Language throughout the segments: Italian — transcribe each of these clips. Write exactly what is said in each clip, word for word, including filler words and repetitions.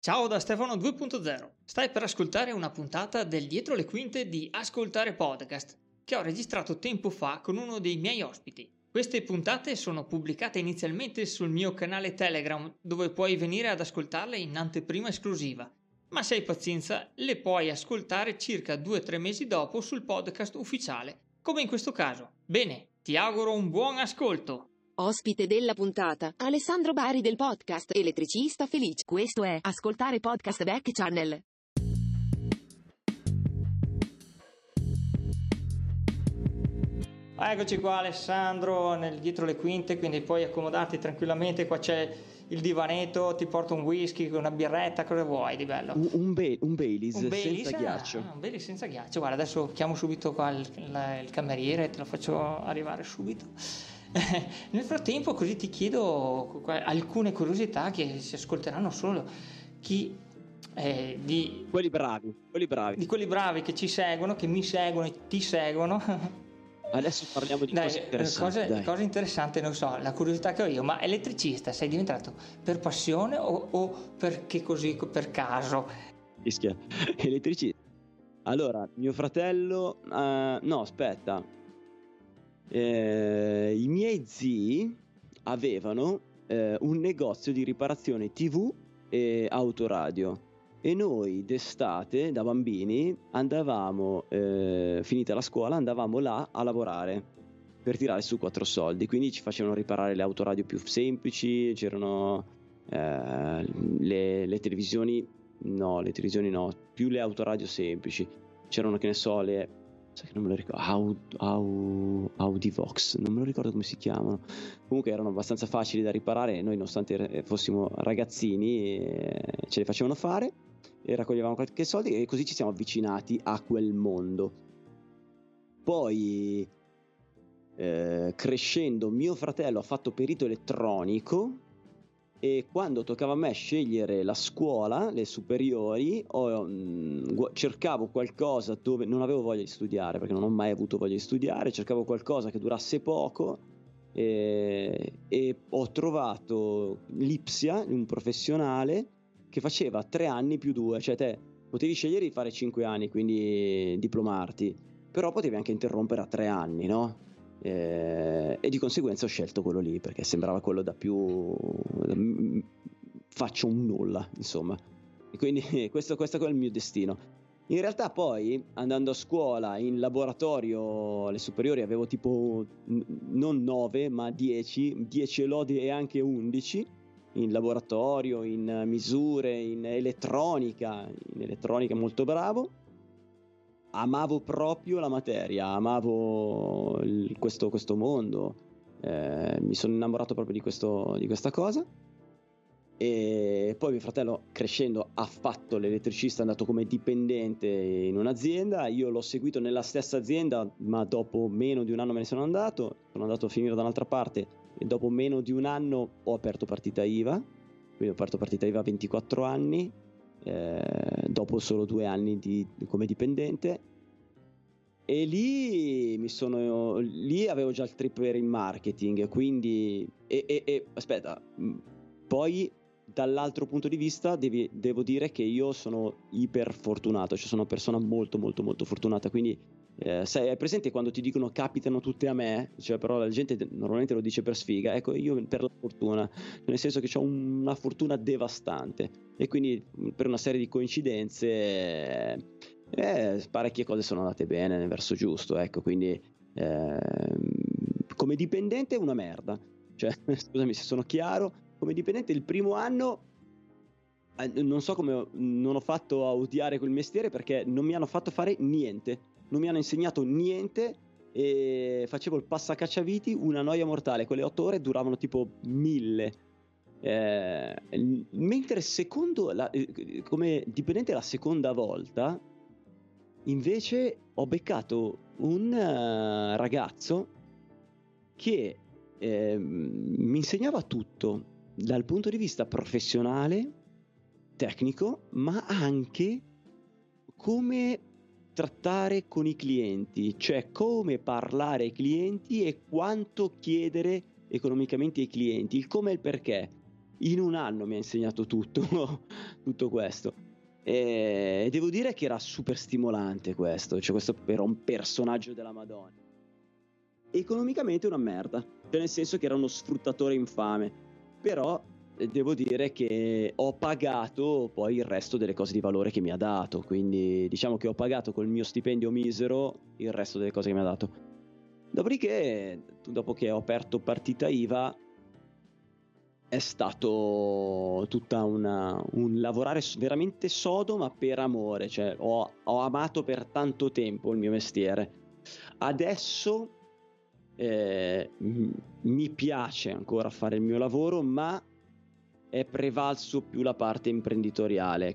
Ciao da Stefano due punto zero. Stai per ascoltare una puntata del Dietro le Quinte di Ascoltare Podcast, che ho registrato tempo fa con uno dei miei ospiti. Queste puntate sono pubblicate inizialmente sul mio canale Telegram, dove puoi venire ad ascoltarle in anteprima esclusiva. Ma se hai pazienza, le puoi ascoltare circa due tre mesi dopo sul podcast ufficiale, come in questo caso. Bene, ti auguro un buon ascolto! Ospite della puntata, Alessandro Bari del podcast Elettricista Felice. Questo è Ascoltare Podcast Back Channel. Eccoci qua Alessandro, nel dietro le quinte, quindi puoi accomodarti tranquillamente, qua c'è il divanetto, ti porto un whisky, una birretta, cosa vuoi di bello? Un, un, Be- un Baileys un Baileys senza ah, ghiaccio. Un Baileys senza ghiaccio, guarda adesso chiamo subito qua il, il, il cameriere, te lo faccio arrivare subito. Nel frattempo così ti chiedo alcune curiosità che si ascolteranno solo chi eh, di quelli bravi, quelli bravi, di quelli bravi che ci seguono, che mi seguono e ti seguono. Adesso parliamo di dai, cose interessanti. Cose, dai. cose interessanti, non so, la curiosità che ho io, ma elettricista sei diventato per passione o, o perché così, per caso? Fischia. Elettricista. Allora, mio fratello, uh, no, aspetta, eh, i miei zii avevano eh, un negozio di riparazione tivù e autoradio. E noi d'estate, da bambini, andavamo, eh, finita la scuola, andavamo là a lavorare per tirare su quattro soldi. Quindi ci facevano riparare le autoradio più semplici, c'erano eh, le, le televisioni, no, le televisioni no, più le autoradio semplici. C'erano, che ne so, le, sai che non me lo ricordo, Aud, Aud, Audivox, non me lo ricordo come si chiamano. Comunque erano abbastanza facili da riparare e noi, nonostante fossimo ragazzini, eh, ce le facevano fare. E raccoglievamo qualche soldi e così ci siamo avvicinati a quel mondo. Poi eh, crescendo mio fratello ha fatto perito elettronico e quando toccava a me scegliere la scuola, le superiori, ho, mh, cercavo qualcosa dove non avevo voglia di studiare, perché non ho mai avuto voglia di studiare, cercavo qualcosa che durasse poco e, e ho trovato l'Ipsia, un professionale che faceva tre anni più due, cioè te potevi scegliere di fare cinque anni, quindi diplomarti, però potevi anche interrompere a tre anni, no? Eh, e di conseguenza ho scelto quello lì perché sembrava quello da più da, faccio un nulla, insomma, e quindi questo, questo è il mio destino. In realtà poi andando a scuola in laboratorio alle superiori avevo tipo non nove ma dieci dieci lodi e anche undici in laboratorio, in misure, in elettronica, in elettronica molto bravo. Amavo proprio la materia, amavo il, questo, questo mondo, eh, mi sono innamorato proprio di, questo, di questa cosa. E poi mio fratello, crescendo, ha fatto l'elettricista, è andato come dipendente in un'azienda. Io l'ho seguito nella stessa azienda, ma dopo meno di un anno me ne sono andato, sono andato a finire da un'altra parte e dopo meno di un anno ho aperto partita I V A, quindi ho aperto partita I V A a ventiquattro anni, eh, dopo solo due anni di, come dipendente. E lì mi sono lì avevo già il trip per il marketing, quindi e, e, e aspetta, poi dall'altro punto di vista devi, devo dire che io sono iper fortunato, cioè sono una persona molto molto molto fortunata, quindi eh, sai, è presente quando ti dicono capitano tutte a me, cioè però la gente normalmente lo dice per sfiga, ecco io per la fortuna, nel senso che ho una fortuna devastante e quindi per una serie di coincidenze eh, eh, parecchie cose sono andate bene nel verso giusto, ecco, quindi eh, come dipendente è una merda, cioè scusami se sono chiaro, come dipendente il primo anno eh, non so come non ho fatto a odiare quel mestiere perché non mi hanno fatto fare niente, non mi hanno insegnato niente e facevo il passacacciaviti, una noia mortale, quelle otto ore duravano tipo mille, eh, mentre secondo la, eh, come dipendente la seconda volta invece ho beccato un uh, ragazzo che eh, mi insegnava tutto dal punto di vista professionale, tecnico, ma anche come trattare con i clienti, cioè come parlare ai clienti e quanto chiedere economicamente ai clienti, il come e il perché. in un anno mi ha insegnato tutto, tutto questo. E devo dire che era super stimolante questo, cioè questo era un personaggio della Madonna. Economicamente una merda, cioè nel senso che era uno sfruttatore infame, però devo dire che ho pagato poi il resto delle cose di valore che mi ha dato, quindi diciamo che ho pagato col mio stipendio misero il resto delle cose che mi ha dato. Dopodiché, dopo che ho aperto partita I V A, è stato tutta una, un lavorare veramente sodo, ma per amore, cioè ho, ho amato per tanto tempo il mio mestiere. Adesso eh, mi piace ancora fare il mio lavoro, ma è prevalso più la parte imprenditoriale,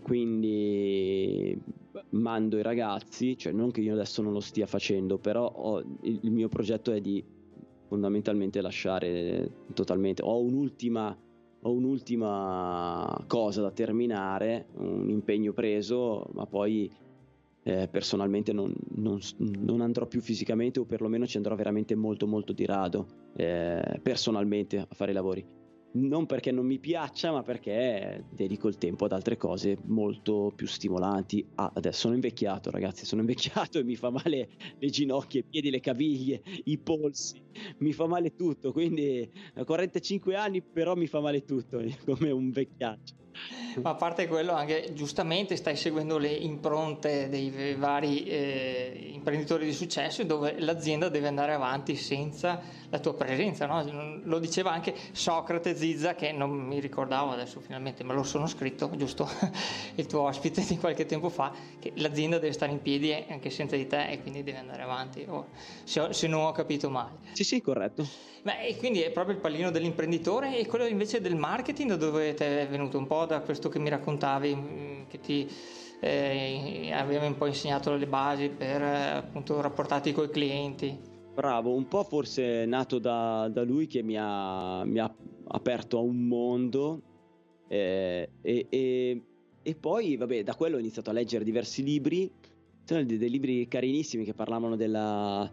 quindi mando i ragazzi, cioè non che io adesso non lo stia facendo, però ho, il, il mio progetto è di fondamentalmente lasciare totalmente, ho un'ultima ho un'ultima cosa da terminare, un impegno preso, ma poi eh, personalmente non, non, non andrò più fisicamente, o perlomeno ci andrò veramente molto molto di rado eh, personalmente a fare i lavori. Non perché non mi piaccia, ma perché dedico il tempo ad altre cose molto più stimolanti. Ah, adesso sono invecchiato, ragazzi, sono invecchiato e mi fa male le ginocchia, i piedi, le caviglie, i polsi, mi fa male tutto, quindi a quarantacinque anni però mi fa male tutto, come un vecchiaccio. Ma a parte quello, anche giustamente stai seguendo le impronte dei vari eh, imprenditori di successo, dove l'azienda deve andare avanti senza la tua presenza, no? Lo diceva anche Socrate Zizza, che non mi ricordavo, adesso finalmente me lo sono scritto, giusto? Il tuo ospite di qualche tempo fa, che l'azienda deve stare in piedi anche senza di te e quindi deve andare avanti, oh, se, ho, se non ho capito male. Sì, sì, corretto. Beh, e quindi è proprio il pallino dell'imprenditore, e quello invece del marketing, da dove ti è venuto? Un po' da questo che mi raccontavi, che ti eh, aveva un po' insegnato le basi per appunto rapportarti con i clienti. Bravo, un po' forse è nato da, da lui, che mi ha, mi ha aperto a un mondo eh, e, e, e poi vabbè, da quello ho iniziato a leggere diversi libri, sono dei, dei libri carinissimi che parlavano della,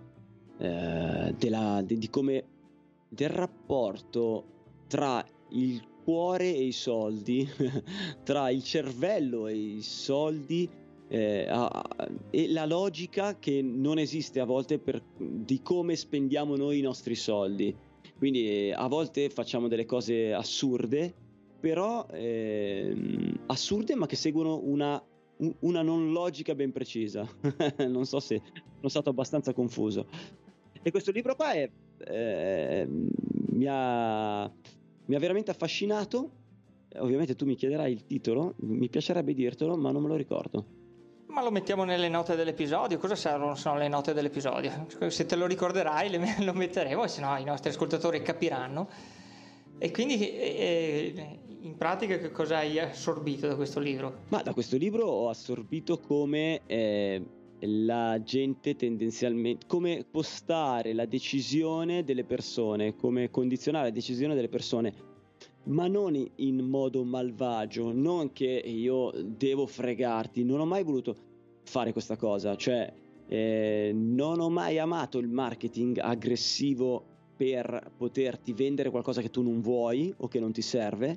eh, della di, di come del rapporto tra il cuore e i soldi, tra il cervello e i soldi, eh, a, a, e la logica che non esiste a volte per, di come spendiamo noi i nostri soldi. Quindi eh, a volte facciamo delle cose assurde, però eh, assurde ma che seguono una, una non logica ben precisa. Non so se sono stato abbastanza confuso. E questo libro qua è, eh, mi, ha, mi ha veramente affascinato. Ovviamente tu mi chiederai il titolo, mi piacerebbe dirtelo, ma non me lo ricordo. Ma lo mettiamo nelle note dell'episodio. Cosa servono sono le note dell'episodio? Se te lo ricorderai lo metteremo, se no i nostri ascoltatori capiranno. E quindi eh, in pratica che cosa hai assorbito da questo libro? Ma da questo libro ho assorbito come eh, la gente tendenzialmente, come postare la decisione delle persone, come condizionare la decisione delle persone, ma non in modo malvagio, non che io devo fregarti, non ho mai voluto fare questa cosa, cioè eh, non ho mai amato il marketing aggressivo per poterti vendere qualcosa che tu non vuoi o che non ti serve,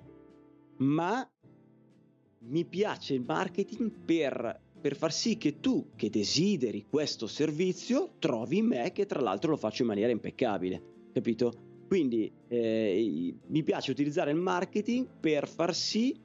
ma mi piace il marketing per, per far sì che tu, che desideri questo servizio, trovi me, che tra l'altro lo faccio in maniera impeccabile, capito? Quindi eh, mi piace utilizzare il marketing per far sì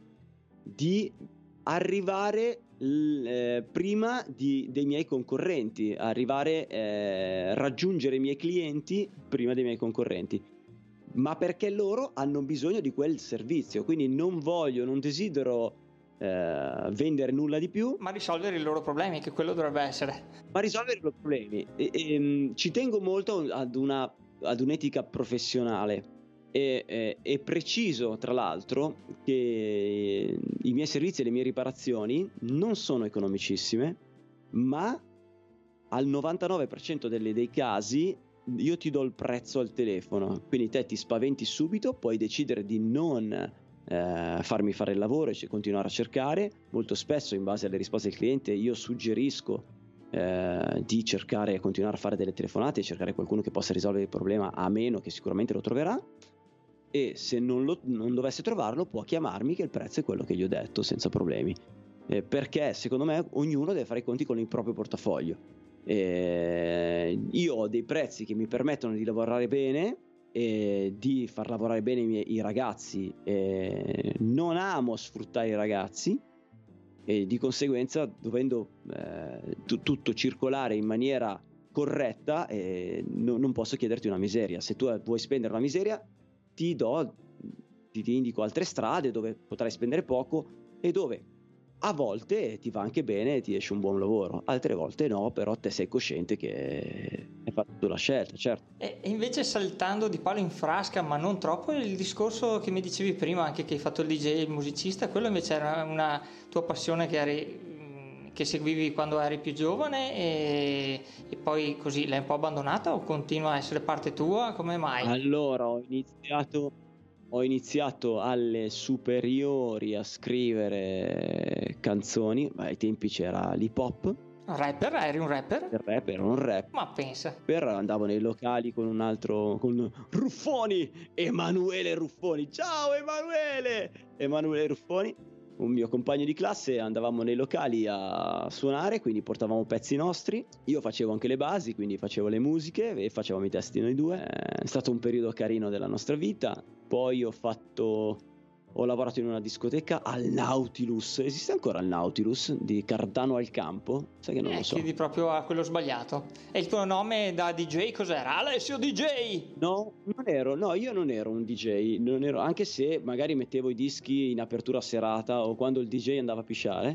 di arrivare eh, prima di, dei miei concorrenti, arrivare eh, raggiungere i miei clienti prima dei miei concorrenti, ma perché loro hanno bisogno di quel servizio, quindi non voglio, non desidero eh, vendere nulla di più, ma risolvere i loro problemi, che quello dovrebbe essere. Ma risolvere i loro problemi. E, e, ci tengo molto ad una ad un'etica professionale e, e, e preciso tra l'altro che i miei servizi e le mie riparazioni non sono economicissime, ma al novantanove per cento delle, dei casi io ti do il prezzo al telefono, quindi te ti spaventi subito, puoi decidere di non eh, farmi fare il lavoro e continuare a cercare. Molto spesso in base alle risposte del cliente io suggerisco Eh, di cercare continuare a fare delle telefonate e cercare qualcuno che possa risolvere il problema, a meno che sicuramente lo troverà. e se non, lo, non dovesse trovarlo può chiamarmi, che il prezzo è quello che gli ho detto senza problemi, eh, perché secondo me ognuno deve fare i conti con il proprio portafoglio. Eh, io ho dei prezzi che mi permettono di lavorare bene e di far lavorare bene i, miei, i ragazzi, eh, non amo sfruttare i ragazzi e di conseguenza, dovendo eh, t- tutto circolare in maniera corretta, eh, no, non posso chiederti una miseria. Se tu vuoi spendere una miseria, ti do ti, ti indico altre strade dove potrai spendere poco e dove a volte ti va anche bene e ti esce un buon lavoro, altre volte no, però te sei cosciente che hai fatto la scelta, certo. E invece, saltando di palo in frasca, ma non troppo, il discorso che mi dicevi prima, anche che hai fatto il D J, il musicista, quello invece era una tua passione che eri, che seguivi quando eri più giovane e, e poi così l'hai un po' abbandonata, o continua a essere parte tua? Come mai? Allora ho iniziato Ho iniziato alle superiori a scrivere canzoni, ma ai tempi c'era l'hip hop. Un rapper? Eri un rapper? Il rap era un rap. Ma pensa. Per andavo nei locali con un altro, con Ruffoni, Emanuele Ruffoni. Ciao Emanuele! Emanuele Ruffoni, un mio compagno di classe, andavamo nei locali a suonare, quindi portavamo pezzi nostri. Io facevo anche le basi, quindi facevo le musiche e facevamo i testi noi due. È stato un periodo carino della nostra vita. Poi ho fatto ho lavorato in una discoteca al Nautilus. Esiste ancora il Nautilus di Cardano al Campo? Sai che non eh, lo so. Chiedi proprio a quello sbagliato. E il tuo nome da D J cos'era? Alessio D J! No, non ero, no, io non ero un D J, non ero, anche se magari mettevo i dischi in apertura serata o quando il D J andava a pisciare.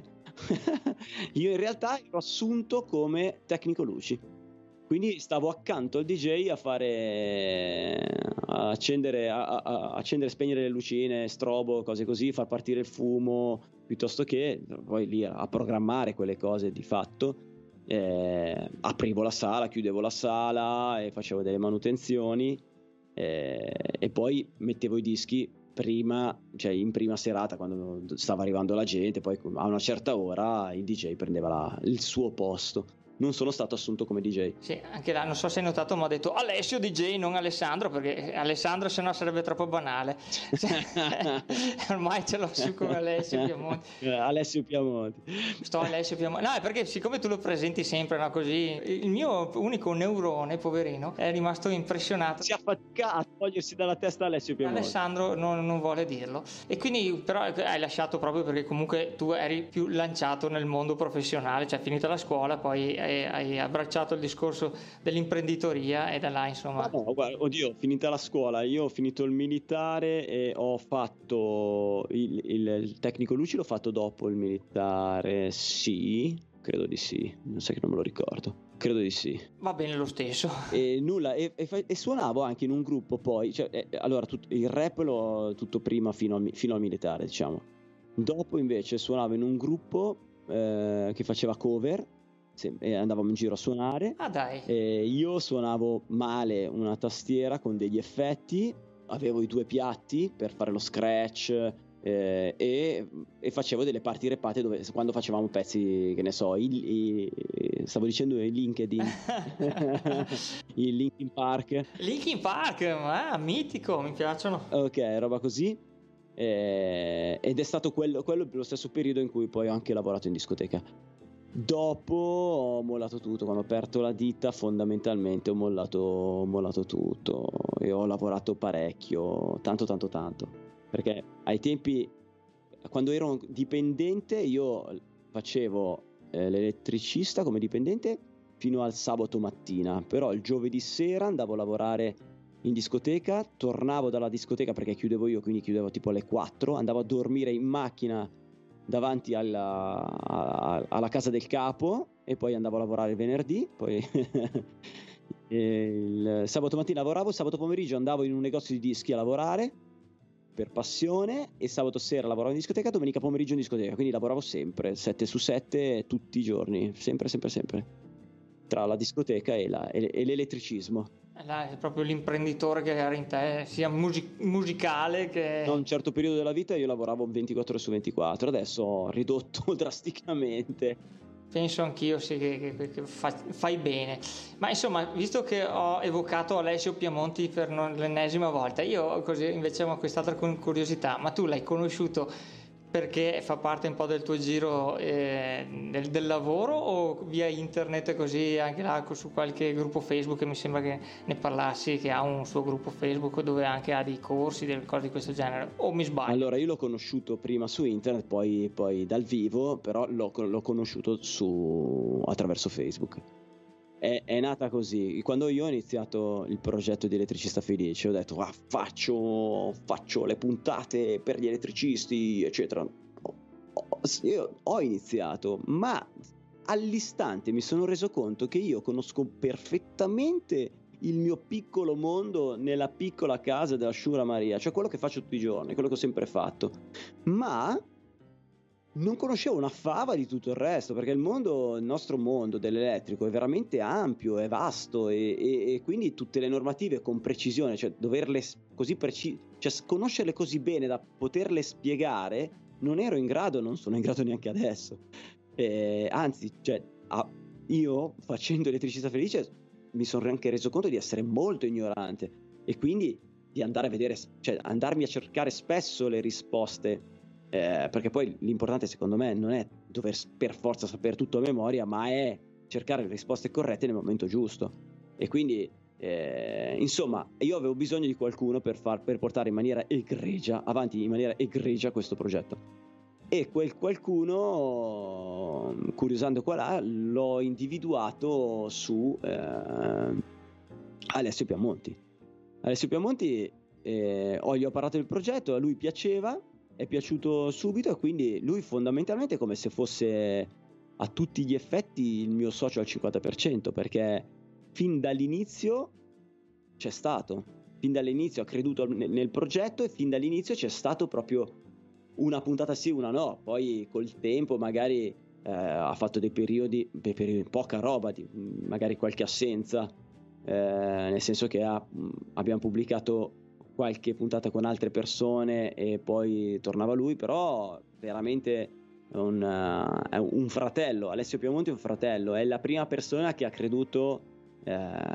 Io in realtà ero assunto come tecnico luci. Quindi stavo accanto al D J a fare a accendere, a, a, accendere e spegnere le lucine, strobo, cose così, far partire il fumo, piuttosto che poi lì a programmare quelle cose di fatto. Eh, aprivo la sala, chiudevo la sala e facevo delle manutenzioni, eh, e poi mettevo i dischi prima, cioè in prima serata quando stava arrivando la gente, poi a una certa ora il D J prendeva la, il suo posto. Non sono stato assunto come D J. Sì, anche là, non so se hai notato, ma ho detto Alessio D J, non Alessandro, perché Alessandro sennò sarebbe troppo banale. Cioè, ormai ce l'ho su come Alessio Piamonti. Alessio Piamonti. Sto Alessio Piamonti. No, è perché siccome tu lo presenti sempre, no, così, il mio unico neurone, poverino, è rimasto impressionato. Si affatica a togliersi dalla testa Alessio Piamonti. Alessandro non, non vuole dirlo. E quindi però hai lasciato proprio perché comunque tu eri più lanciato nel mondo professionale, cioè finita la scuola, poi hai abbracciato il discorso dell'imprenditoria e da là insomma. No, no, guarda, oddio, finita la scuola, io ho finito il militare e ho fatto il, il, il tecnico luci, l'ho fatto dopo il militare, sì, credo di sì, non sai che non me lo ricordo. Credo di sì. Va bene lo stesso. E nulla, e, e, e suonavo anche in un gruppo poi, cioè, eh, allora tut, il rap l'ho tutto prima fino, a, fino al militare, diciamo. Dopo invece suonavo in un gruppo eh, che faceva cover. E andavamo in giro a suonare. Ah dai. E io suonavo male una tastiera con degli effetti, avevo i due piatti per fare lo scratch, eh, e, e facevo delle parti repate dove quando facevamo pezzi, che ne so, i, i, stavo dicendo i LinkedIn. Il Linkin Park. Linkin Park, ah, mitico, mi piacciono. Ok, roba così. Eh, ed è stato quello, quello lo stesso periodo in cui poi ho anche lavorato in discoteca. Dopo ho mollato tutto, quando ho aperto la ditta fondamentalmente ho mollato, ho mollato tutto e ho lavorato parecchio, tanto tanto tanto, perché ai tempi, quando ero dipendente, io facevo eh, l'elettricista come dipendente fino al sabato mattina, però il giovedì sera andavo a lavorare in discoteca, tornavo dalla discoteca perché chiudevo io, quindi chiudevo tipo alle quattro, andavo a dormire in macchina davanti alla, alla casa del capo e poi andavo a lavorare il venerdì, poi il sabato mattina lavoravo, il sabato pomeriggio andavo in un negozio di dischi a lavorare per passione e sabato sera lavoravo in discoteca, domenica pomeriggio in discoteca, quindi lavoravo sempre sette su sette tutti i giorni, sempre sempre sempre, tra la discoteca e, la, e, e l'elettricismo. Là è proprio l'imprenditore che era in te, sia music- musicale che... A un certo periodo della vita io lavoravo ventiquattro ore su ventiquattro, adesso ho ridotto drasticamente. Penso anch'io sì, che, che, che fa, fai bene. Ma insomma, visto che ho evocato Alessio Piamonti per non, l'ennesima volta, io così invece ho quest'altra curiosità, ma tu l'hai conosciuto perché fa parte un po' del tuo giro eh, del, del lavoro, o via internet così anche là su qualche gruppo Facebook, che mi sembra che ne parlassi, che ha un suo gruppo Facebook dove anche ha dei corsi, delle cose di questo genere, o mi sbaglio? Allora, io l'ho conosciuto prima su internet, poi, poi dal vivo, però l'ho, l'ho conosciuto su, attraverso Facebook. È, è nata così. Quando io ho iniziato il progetto di Elettricista Felice, ho detto ah, faccio, faccio le puntate per gli elettricisti, eccetera. Ho, ho, io ho iniziato, ma all'istante mi sono reso conto che io conosco perfettamente il mio piccolo mondo nella piccola casa della Sciura Maria, cioè quello che faccio tutti i giorni, quello che ho sempre fatto, ma non conoscevo una fava di tutto il resto, perché il mondo, il nostro mondo dell'elettrico è veramente ampio, è vasto, e, e, e quindi tutte le normative con precisione, cioè doverle così preci- cioè conoscerle così bene da poterle spiegare, non ero in grado, non sono in grado neanche adesso. Eh, anzi, cioè, ah, io facendo Elettricista Felice mi sono anche reso conto di essere molto ignorante, e quindi di andare a vedere, cioè andarmi a cercare spesso le risposte. Eh, perché poi l'importante secondo me non è dover per forza sapere tutto a memoria, ma è cercare le risposte corrette nel momento giusto. E quindi eh, insomma, io avevo bisogno di qualcuno per, far, per portare in maniera egregia avanti in maniera egregia questo progetto, e quel qualcuno, curiosando qua là, l'ho individuato su eh, Alessio Piamonti. Alessio Piamonti eh, oh, gli ho parlato del progetto, a lui piaceva, è piaciuto subito, e quindi lui fondamentalmente è come se fosse a tutti gli effetti il mio socio al cinquanta per cento, perché fin dall'inizio c'è stato, fin dall'inizio ha creduto nel progetto, e fin dall'inizio c'è stato proprio una puntata sì, una no. Poi col tempo magari eh, ha fatto dei periodi, dei periodi poca roba, di, magari qualche assenza, eh, nel senso che ha, abbiamo pubblicato qualche puntata con altre persone e poi tornava lui, però veramente un, uh, è un fratello. Alessio Piamonti è un fratello, è la prima persona che ha creduto uh,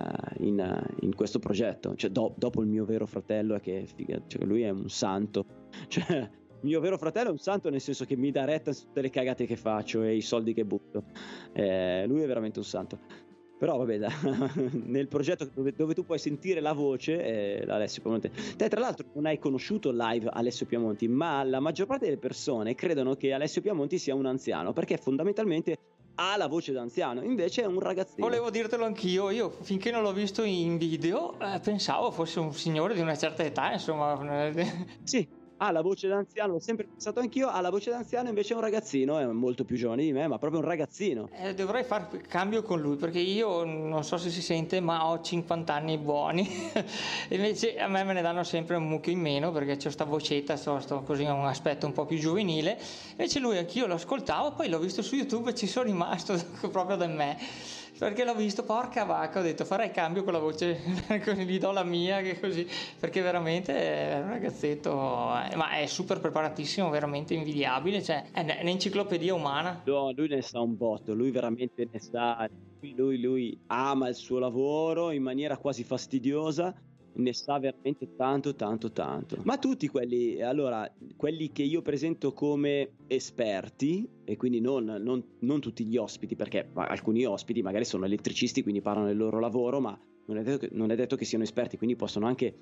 in, in questo progetto, cioè do, dopo il mio vero fratello, che figa, cioè lui è un santo, cioè il mio vero fratello è un santo nel senso che mi dà retta su tutte le cagate che faccio e i soldi che butto, eh, lui è veramente un santo. Però vabbè, da, nel progetto dove, dove tu puoi sentire la voce è Alessio Piamonti. Te tra l'altro non hai conosciuto live Alessio Piamonti, ma la maggior parte delle persone credono che Alessio Piamonti sia un anziano, perché fondamentalmente ha la voce da anziano, invece è un ragazzino. Volevo dirtelo anch'io, io finché non l'ho visto in video eh, pensavo fosse un signore di una certa età, insomma. Sì, ha la voce d'anziano, l'ho sempre pensato anch'io, ha la voce d'anziano, invece è un ragazzino, è molto più giovane di me, ma proprio un ragazzino. Eh, dovrei far cambio con lui, perché io non so se si sente, ma ho cinquanta anni buoni. Invece a me me ne danno sempre un mucchio in meno, perché c'ho sta vocetta, sto, sto così a un aspetto un po' più giovanile. Invece lui, anch'io lo ascoltavo, poi l'ho visto su YouTube e ci sono rimasto proprio da me, perché l'ho visto, porca vacca, ho detto farai cambio con la voce, così gli do la mia, che così, perché veramente è un ragazzetto, ma è super preparatissimo, veramente invidiabile, cioè è un'enciclopedia umana. No, lui ne sa un botto, lui veramente ne sa, lui, lui ama il suo lavoro in maniera quasi fastidiosa, ne sa veramente tanto tanto tanto. Ma tutti quelli, allora, quelli che io presento come esperti, e quindi non, non, non tutti gli ospiti, perché alcuni ospiti magari sono elettricisti, quindi parlano del loro lavoro, ma non è detto che, non è detto che siano esperti, quindi possono anche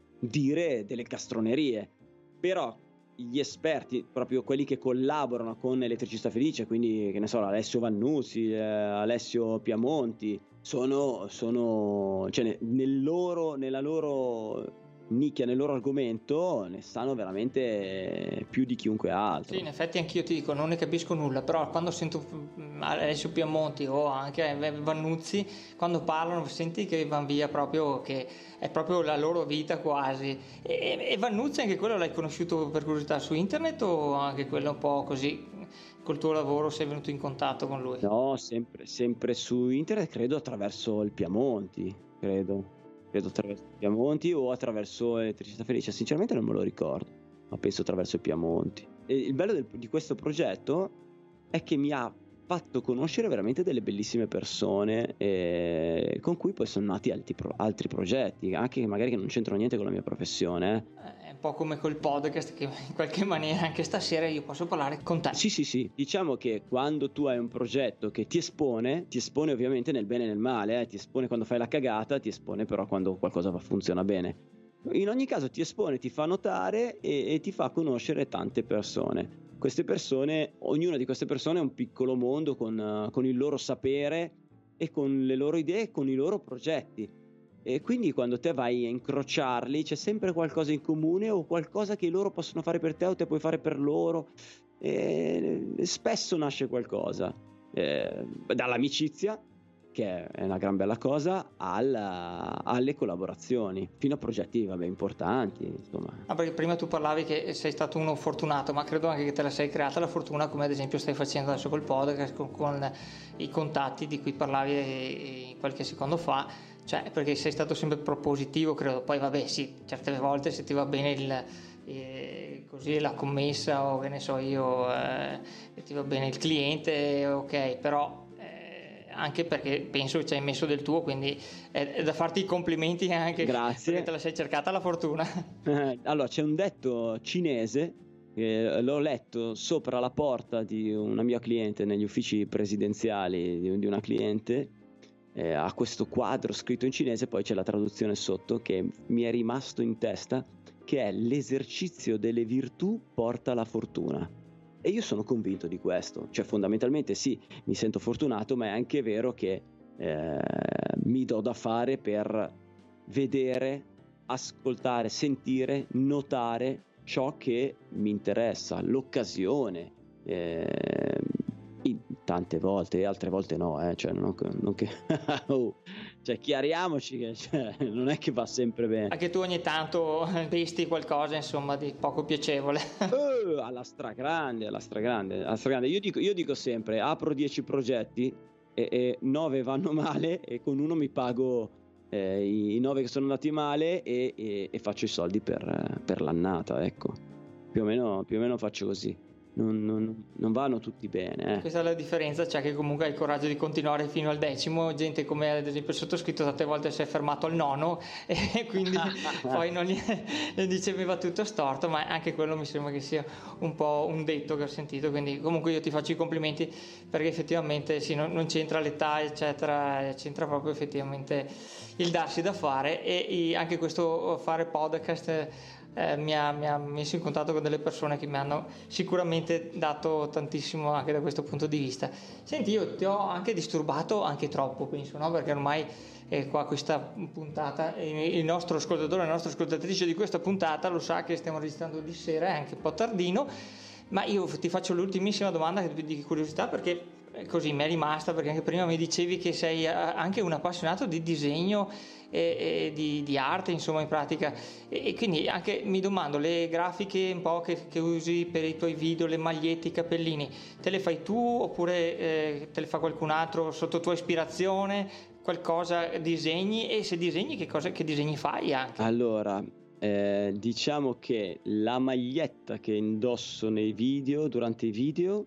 dire delle castronerie. Però gli esperti, proprio quelli che collaborano con Elettricista Felice, quindi che ne so, Alessio Vannuzzi, eh, Alessio Piamonti, sono, sono cioè nel loro, nella loro nicchia, nel loro argomento ne sanno veramente più di chiunque altro. Sì, in effetti anch'io ti dico, non ne capisco nulla, però quando sento Alessio Piamonti o anche Vannuzzi, quando parlano senti che van via proprio, che è proprio la loro vita quasi. E, e Vannuzzi anche quello l'hai conosciuto per curiosità su internet, o anche quello un po' così col tuo lavoro sei venuto in contatto con lui? No, sempre, sempre su internet, credo attraverso il Piamonti, credo. credo attraverso il Piamonti o attraverso Elettricità Felice, sinceramente non me lo ricordo, ma penso attraverso il Piamonti. E il bello del, di questo progetto è che mi ha fatto conoscere veramente delle bellissime persone eh, con cui poi sono nati altri, pro- altri progetti, anche magari che non c'entrano niente con la mia professione. eh. È un po' come col podcast che in qualche maniera anche stasera io posso parlare con te. Sì, sì, sì. Diciamo che quando tu hai un progetto che ti espone, ti espone ovviamente nel bene e nel male, eh. Ti espone quando fai la cagata, ti espone però quando qualcosa va, funziona bene. In ogni caso ti espone, ti fa notare e, e ti fa conoscere tante persone. Queste persone, ognuna di queste persone è un piccolo mondo con, uh, con il loro sapere e con le loro idee e con i loro progetti. E quindi quando te vai a incrociarli c'è sempre qualcosa in comune o qualcosa che loro possono fare per te o te puoi fare per loro. E spesso nasce qualcosa, eh, dall'amicizia, che è una gran bella cosa, alla, alle collaborazioni, fino a progetti vabbè, importanti, insomma. Ah, perché prima tu parlavi che sei stato uno fortunato, ma credo anche che te la sei creata la fortuna, come ad esempio stai facendo adesso col podcast, con, con i contatti di cui parlavi eh, qualche secondo fa, cioè perché sei stato sempre propositivo, credo. Poi vabbè sì, certe volte se ti va bene il... Eh, così la commessa o che ne so io, eh, ti va bene il cliente, ok, però anche perché penso che ci hai messo del tuo, quindi è, è da farti i complimenti anche. Grazie. Perché te la sei cercata la fortuna. Allora c'è un detto cinese che l'ho letto sopra la porta di una mia cliente negli uffici presidenziali di, di una cliente, eh, ha questo quadro scritto in cinese, poi c'è la traduzione sotto che mi è rimasto in testa, che è: l'esercizio delle virtù porta la fortuna. E io sono convinto di questo, cioè fondamentalmente sì, mi sento fortunato, ma è anche vero che eh, mi do da fare per vedere, ascoltare, sentire, notare ciò che mi interessa, l'occasione, eh, in tante volte, e altre volte no, eh, cioè non, non che oh, cioè chiariamoci che cioè, non è che va sempre bene. Anche tu ogni tanto pesti qualcosa insomma di poco piacevole. uh, alla stragrande, alla stragrande, alla stragrande. Io dico, io dico sempre, apro dieci progetti e, e nove vanno male e con uno mi pago eh, i, i nove che sono andati male e, e, e faccio i soldi per, per l'annata, ecco, più o meno, più o meno faccio così. Non, non, non vanno tutti bene, eh. Questa è la differenza, cioè che comunque hai il coraggio di continuare fino al decimo. Gente come ad esempio il sottoscritto tante volte si è fermato al nono e quindi poi non gli, gli diceva tutto storto, ma anche quello mi sembra che sia un po' un detto che ho sentito. Quindi comunque io ti faccio i complimenti, perché effettivamente sì, non, non c'entra l'età eccetera, c'entra proprio effettivamente il darsi da fare. E, e anche questo fare podcast Eh, mi, ha, mi ha messo in contatto con delle persone che mi hanno sicuramente dato tantissimo anche da questo punto di vista. Senti, io ti ho anche disturbato anche troppo, penso, no? Perché ormai eh, qua questa puntata, eh, il nostro ascoltatore, la nostra ascoltatrice di questa puntata lo sa che stiamo registrando di sera, è anche un po' tardino, ma io ti faccio l'ultimissima domanda di curiosità, perché così mi è rimasta, perché anche prima mi dicevi che sei anche un appassionato di disegno e, e di, di arte, insomma, in pratica, e, e quindi anche mi domando, le grafiche un po' che, che usi per i tuoi video, le magliette, i cappellini, te le fai tu oppure eh, te le fa qualcun altro sotto tua ispirazione? Qualcosa disegni? E se disegni, che cosa, che disegni fai anche? Allora, eh, diciamo che la maglietta che indosso nei video, durante i video,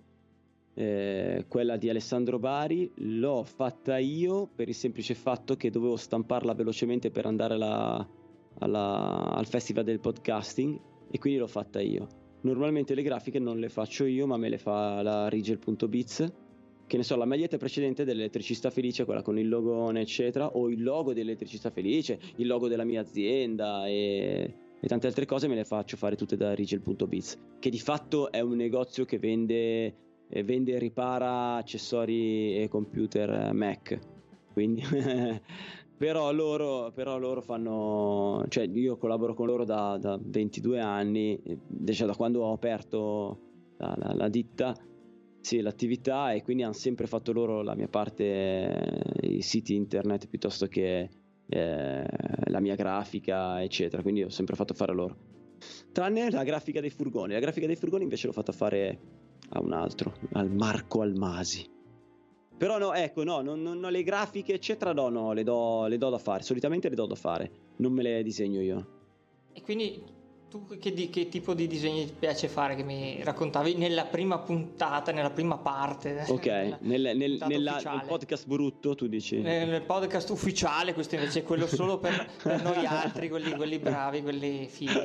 Eh, quella di Alessandro Bari, l'ho fatta io per il semplice fatto che dovevo stamparla velocemente per andare alla, alla, al festival del podcasting, e quindi l'ho fatta io. Normalmente le grafiche non le faccio io, ma me le fa la Rigel.biz, che ne so, la maglietta precedente dell'Elettricista Felice, quella con il logone eccetera, o il logo dell'Elettricista Felice, il logo della mia azienda e, e tante altre cose me le faccio fare tutte da Rigel.biz, che di fatto è un negozio che vende e vende e ripara accessori e computer Mac, quindi però loro però loro fanno, cioè io collaboro con loro da, da ventidue anni, cioè da quando ho aperto la, la, la ditta, sì, l'attività, e quindi hanno sempre fatto loro la mia parte, i siti internet piuttosto che eh, la mia grafica eccetera, quindi ho sempre fatto fare loro, tranne la grafica dei furgoni. La grafica dei furgoni invece l'ho fatta fare a un altro, al Marco Almasi. Però no, ecco, no, non, non, le grafiche eccetera no, no, le do, le do da fare, solitamente le do da fare, non me le disegno io. E quindi tu che, di, che tipo di disegni ti piace fare, che mi raccontavi nella prima puntata, nella prima parte? Ok, nella, nel, nel, nella, nel podcast brutto tu dici? Nel, nel podcast ufficiale, questo invece è quello solo per, per noi altri, quelli, quelli bravi, quelli fighi.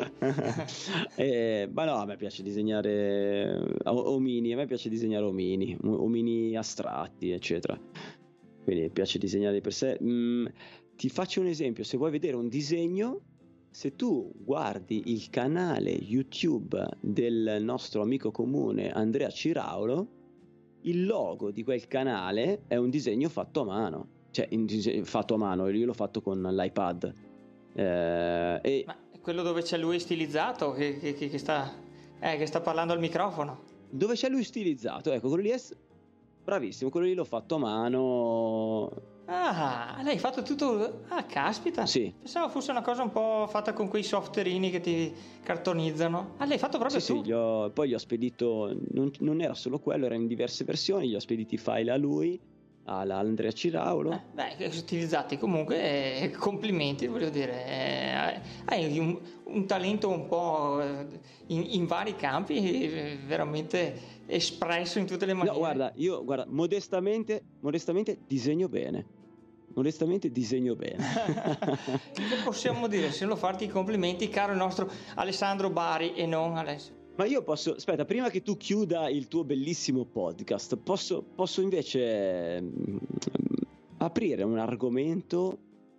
eh, ma no, a me piace disegnare omini, a me piace disegnare omini, omini astratti, eccetera. Quindi mi piace disegnare di per sé. Mm, ti faccio un esempio, se vuoi vedere un disegno, se tu guardi il canale YouTube del nostro amico comune Andrea Ciraulo, il logo di quel canale è un disegno fatto a mano, cioè in disegno, fatto a mano, io l'ho fatto con l'iPad. Eh, e... Ma è quello dove c'è lui stilizzato che, che, che, sta, eh, che sta parlando al microfono? Dove c'è lui stilizzato, ecco, quello lì è bravissimo, quello lì l'ho fatto a mano. Ah, lei ha fatto tutto. Ah, caspita. Sì. Pensavo fosse una cosa un po' fatta con quei softwareini che ti cartonizzano. Ah, lei ha fatto proprio sì, tu? Sì, gli ho, poi gli ho spedito, non, non era solo quello, era in diverse versioni, gli ho spedito i file a lui, all'Andrea Ciraulo. Eh, beh, utilizzati comunque, eh, complimenti, voglio dire. Eh, hai un, un talento un po' in, in vari campi, eh, veramente espresso in tutte le maniere. No, guarda, io, guarda, modestamente, modestamente disegno bene. Onestamente disegno bene. Che possiamo dire? Se lo farti i complimenti, caro il nostro Alessandro Bari e non Alessio. Ma io posso, aspetta, prima che tu chiuda il tuo bellissimo podcast, posso, posso invece mh, aprire un argomento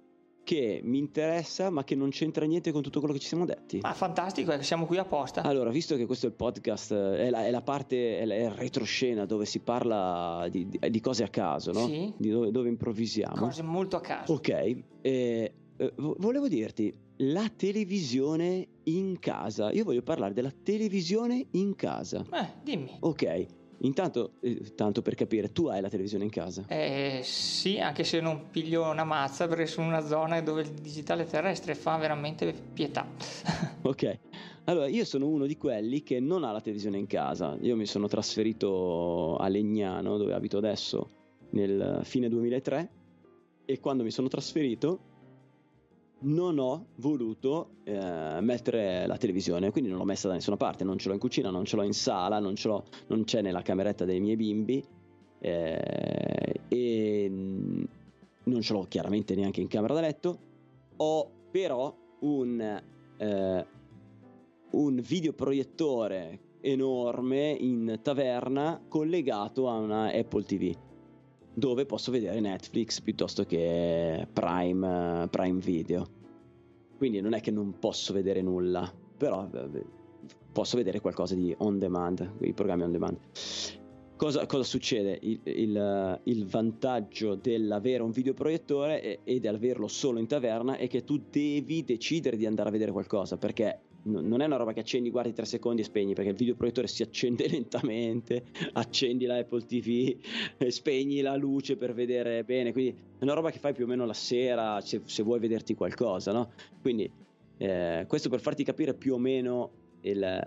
che mi interessa ma che non c'entra niente con tutto quello che ci siamo detti. Ah, fantastico, è che siamo qui apposta. Allora, visto che questo è il podcast, è la, è la parte, è, la, è il retroscena dove si parla di, di, di cose a caso, no? Sì. Di dove, dove improvvisiamo. Cose molto a caso. Ok, eh, eh, volevo dirti, la televisione in casa. Io voglio parlare della televisione in casa. Eh, dimmi. Ok, intanto, eh, tanto per capire, tu hai la televisione in casa? Eh, sì, anche se non piglio una mazza perché sono in una zona dove il digitale terrestre fa veramente pietà. Ok, allora io sono uno di quelli che non ha la televisione in casa. Io mi sono trasferito a Legnano, dove abito adesso, nel fine duemilatré, e quando mi sono trasferito non ho voluto eh, mettere la televisione, quindi non l'ho messa da nessuna parte, non ce l'ho in cucina, non ce l'ho in sala, non ce l'ho, non c'è nella cameretta dei miei bimbi, eh, e non ce l'ho chiaramente neanche in camera da letto. Ho però un eh, un videoproiettore enorme in taverna collegato a una Apple T V, dove posso vedere Netflix piuttosto che Prime, Prime Video. Quindi non è che non posso vedere nulla, però posso vedere qualcosa di on demand, i programmi on demand. Cosa, cosa succede? Il, il, il vantaggio dell'avere un videoproiettore e di averlo solo in taverna è che tu devi decidere di andare a vedere qualcosa, perché non è una roba che accendi, guardi tre secondi e spegni, perché il videoproiettore si accende lentamente, accendi la Apple T V, spegni la luce per vedere bene, quindi è una roba che fai più o meno la sera se, se vuoi vederti qualcosa, no? Quindi eh, questo per farti capire più o meno il,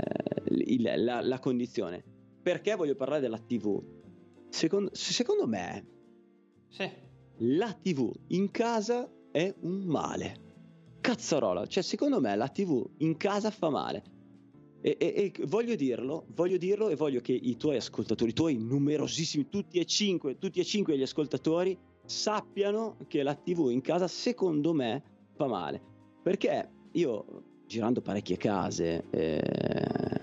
il, la, la condizione. Perché voglio parlare della T V? Secondo, secondo me sì. La T V in casa è un male. Cazzarola, cioè secondo me la T V in casa fa male. E, e, e voglio dirlo, voglio dirlo e voglio che i tuoi ascoltatori, i tuoi numerosissimi, tutti e cinque, tutti e cinque gli ascoltatori sappiano che la T V in casa secondo me fa male. Perché io, girando parecchie case, eh,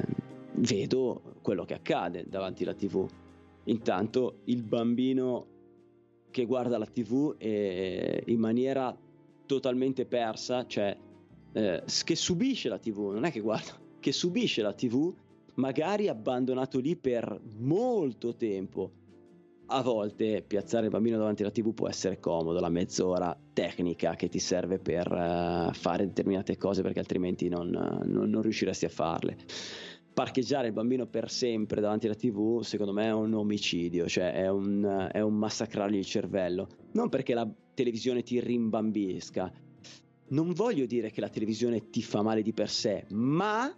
vedo quello che accade davanti alla T V. Intanto il bambino che guarda la T V è in maniera totalmente persa, cioè eh, che subisce la T V, non è che guarda, che subisce la T V, magari abbandonato lì per molto tempo. A volte piazzare il bambino davanti alla T V può essere comodo, la mezz'ora tecnica che ti serve per uh, fare determinate cose, perché altrimenti non, non, non riusciresti a farle. Parcheggiare il bambino per sempre davanti alla T V secondo me è un omicidio, cioè è un, è un massacrargli il cervello. Non perché la televisione ti rimbambisca, non voglio dire che la televisione ti fa male di per sé, ma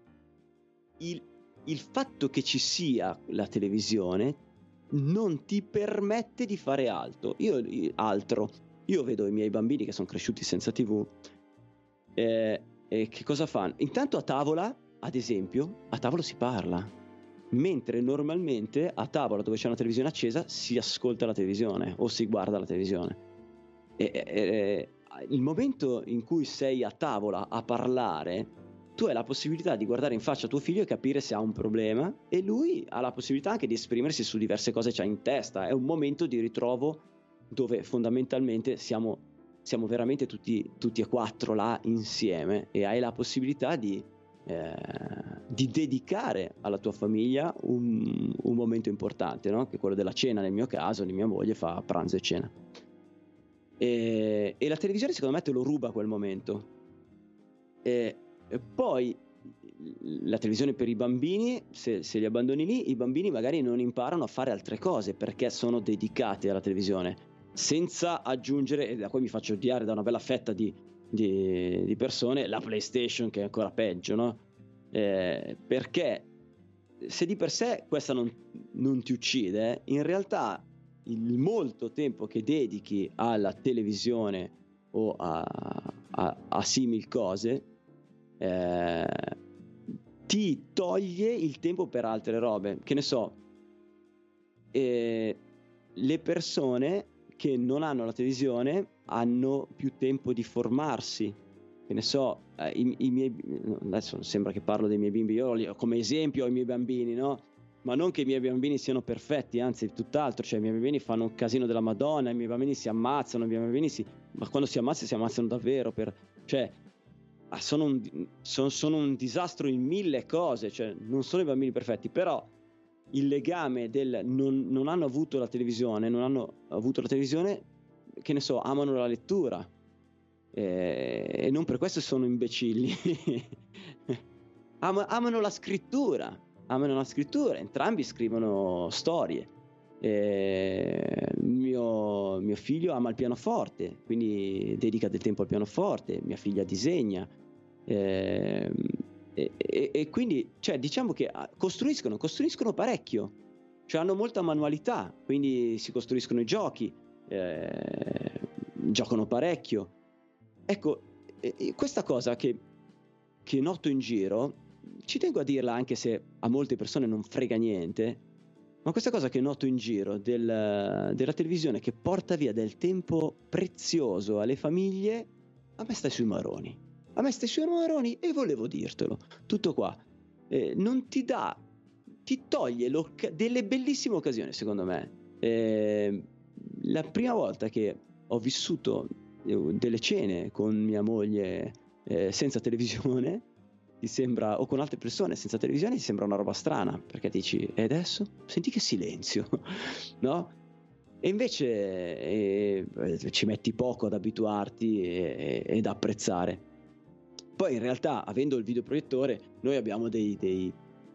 il, il fatto che ci sia la televisione non ti permette di fare altro. Io, altro. Io vedo i miei bambini che sono cresciuti senza T V, eh, e che cosa fanno? Intanto a tavola, ad esempio, a tavola si parla, mentre normalmente a tavola dove c'è una televisione accesa si ascolta la televisione o si guarda la televisione. E, e, e, il momento in cui sei a tavola a parlare, tu hai la possibilità di guardare in faccia tuo figlio e capire se ha un problema, e lui ha la possibilità anche di esprimersi su diverse cose che c'ha in testa. È un momento di ritrovo dove fondamentalmente siamo, siamo veramente tutti, tutti e quattro là insieme, e hai la possibilità di, eh, di dedicare alla tua famiglia un, un momento importante, no? Che è quello della cena. Nel mio caso, di mia moglie fa pranzo e cena. E, e la televisione secondo me te lo ruba quel momento. E, e poi la televisione per i bambini, se, se li abbandoni lì, i bambini magari non imparano a fare altre cose perché sono dedicati alla televisione, senza aggiungere, e da poi mi faccio odiare da una bella fetta di, di, di persone, la PlayStation, che è ancora peggio, no? Eh, perché se di per sé questa non, non ti uccide, in realtà il molto tempo che dedichi alla televisione o a, a, a simil cose eh, ti toglie il tempo per altre robe. Che ne so, eh, le persone che non hanno la televisione hanno più tempo di formarsi. Che ne so, eh, i, i miei, adesso sembra che parlo dei miei bimbi, io li ho come esempio i miei bambini, no? Ma non che i miei bambini siano perfetti, anzi tutt'altro, cioè i miei bambini fanno un casino della Madonna, i miei bambini si ammazzano, i miei bambini si... ma quando si ammazzano si ammazzano davvero, per... cioè sono un, sono, sono un disastro in mille cose, cioè non sono i bambini perfetti, però il legame del non, non hanno avuto la televisione, non hanno avuto la televisione, che ne so, amano la lettura, e, e non per questo sono imbecilli. Am, amano la scrittura, amano la scrittura, entrambi scrivono storie. Eh, mio, mio figlio ama il pianoforte, quindi dedica del tempo al pianoforte, mia figlia disegna, eh, e, e, e quindi cioè, diciamo che costruiscono, costruiscono parecchio, cioè hanno molta manualità, quindi si costruiscono i giochi, eh, giocano parecchio. Ecco, eh, questa cosa che, che noto in giro, ci tengo a dirla anche se a molte persone non frega niente, ma questa cosa che noto in giro del, della televisione che porta via del tempo prezioso alle famiglie, a me stai sui maroni. A me stai sui maroni e volevo dirtelo. Tutto qua. Eh, non ti dà, ti toglie delle bellissime occasioni, secondo me. Eh, la prima volta che ho vissuto delle cene con mia moglie eh, senza televisione, ti sembra, o con altre persone senza televisione, ti sembra una roba strana, perché dici, e adesso? Senti che silenzio, no? E invece eh, ci metti poco ad abituarti e, ed apprezzare. Poi in realtà, avendo il videoproiettore, noi abbiamo dei, dei,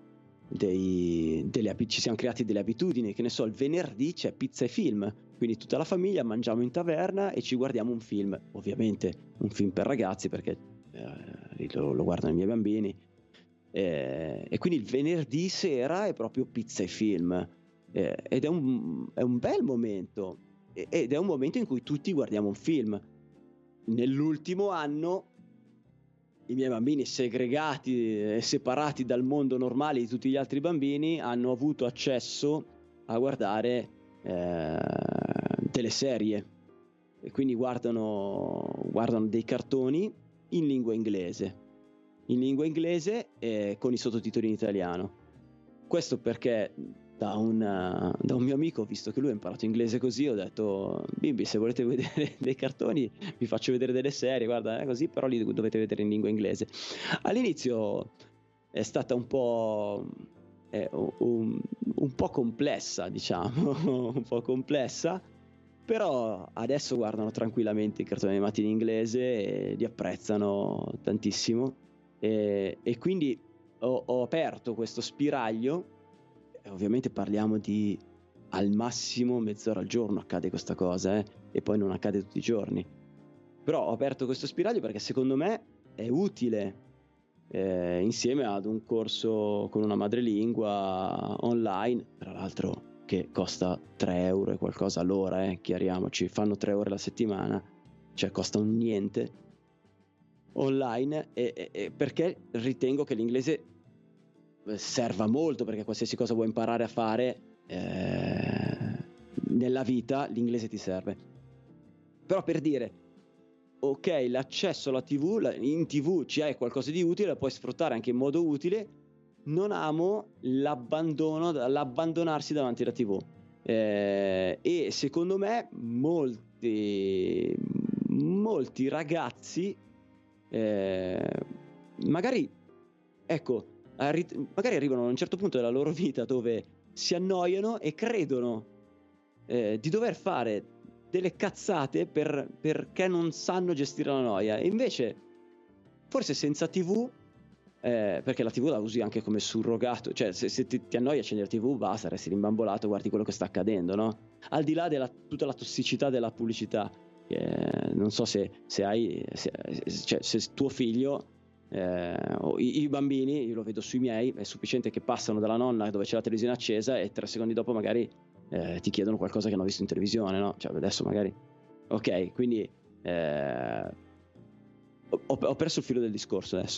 dei delle, ci siamo creati delle abitudini, che ne so, il venerdì c'è pizza e film, quindi tutta la famiglia mangiamo in taverna e ci guardiamo un film, ovviamente un film per ragazzi, perché eh, lo, lo guardano i miei bambini, eh, e quindi il venerdì sera è proprio pizza e film, eh, ed è un, è un bel momento, ed è un momento in cui tutti guardiamo un film. Nell'ultimo anno i miei bambini, segregati e separati dal mondo normale di tutti gli altri bambini, hanno avuto accesso a guardare eh, delle serie, e quindi guardano, guardano dei cartoni in lingua inglese in lingua inglese e con i sottotitoli in italiano. Questo perché da un, da un mio amico, visto che lui ha imparato inglese così, ho detto: bimbi, se volete vedere dei cartoni vi faccio vedere delle serie, guarda, è così, però li dovete vedere in lingua inglese. All'inizio è stata un po' è un, un po' complessa, diciamo, un po' complessa, però adesso guardano tranquillamente i cartoni animati in inglese e li apprezzano tantissimo, e, e quindi ho, ho aperto questo spiraglio. Ovviamente parliamo di al massimo mezz'ora al giorno accade questa cosa, eh? E poi non accade tutti i giorni, però ho aperto questo spiraglio perché secondo me è utile, eh, insieme ad un corso con una madrelingua online, tra l'altro che costa tre euro e qualcosa all'ora, eh? Chiariamoci, fanno tre ore la settimana, cioè costa un niente. online, e, e, e perché ritengo che l'inglese serva molto, perché qualsiasi cosa vuoi imparare a fare eh, nella vita, l'inglese ti serve. Però per dire, ok, l'accesso alla tivù, la, in tivù ci hai qualcosa di utile, la puoi sfruttare anche in modo utile, non amo l'abbandono, l'abbandonarsi davanti alla tivù. Eh, e secondo me molti molti ragazzi eh, magari ecco arri- magari arrivano a un certo punto della loro vita dove si annoiano e credono eh, di dover fare delle cazzate per, perché non sanno gestire la noia, e invece forse senza tivù, Eh, perché la tivù la usi anche come surrogato, cioè se, se ti, ti annoia accendere la tivù, basta, resti rimbambolato, guardi quello che sta accadendo, no? Al di là della tutta la tossicità della pubblicità, eh, non so se, se hai se, cioè, se tuo figlio eh, o i, i bambini, io lo vedo sui miei, è sufficiente che passano dalla nonna dove c'è la televisione accesa e tre secondi dopo magari eh, ti chiedono qualcosa che hanno visto in televisione, no? Cioè adesso magari ok, quindi eh, Ho, ho perso il filo del discorso adesso.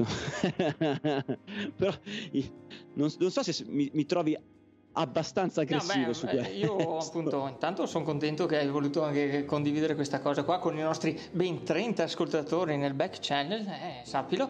Però non, non so se mi, mi trovi abbastanza aggressivo. No, beh, su questo. Io appunto intanto sono contento che hai voluto anche condividere questa cosa qua con i nostri ben trenta ascoltatori nel back channel, eh, sappilo,